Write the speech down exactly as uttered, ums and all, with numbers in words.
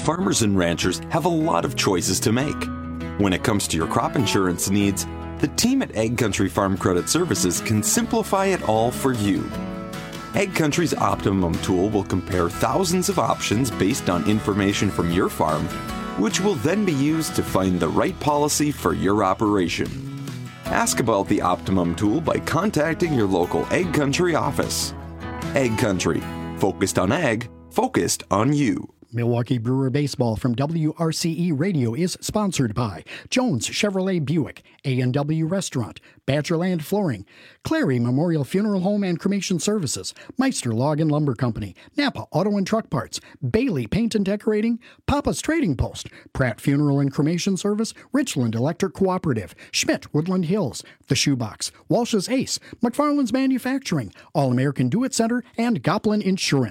Farmers and ranchers have a lot of choices to make. When it comes to your crop insurance needs, the team at Ag Country Farm Credit Services can simplify it all for you. Ag Country's Optimum tool will compare thousands of options based on information from your farm, which will then be used to find the right policy for your operation. Ask about the Optimum tool by contacting your local Ag Country office. Ag Country, focused on ag, focused on you. Milwaukee Brewer Baseball from W R C E Radio is sponsored by Jones Chevrolet Buick, A and W Restaurant, Badgerland Flooring, Clary Memorial Funeral Home and Cremation Services, Meister Log and Lumber Company, Napa Auto and Truck Parts, Bailey Paint and Decorating, Papa's Trading Post, Pratt Funeral and Cremation Service, Richland Electric Cooperative, Schmidt Woodland Hills, The Shoebox, Walsh's Ace, McFarland's Manufacturing, All American Do It Center, and Goplin Insurance.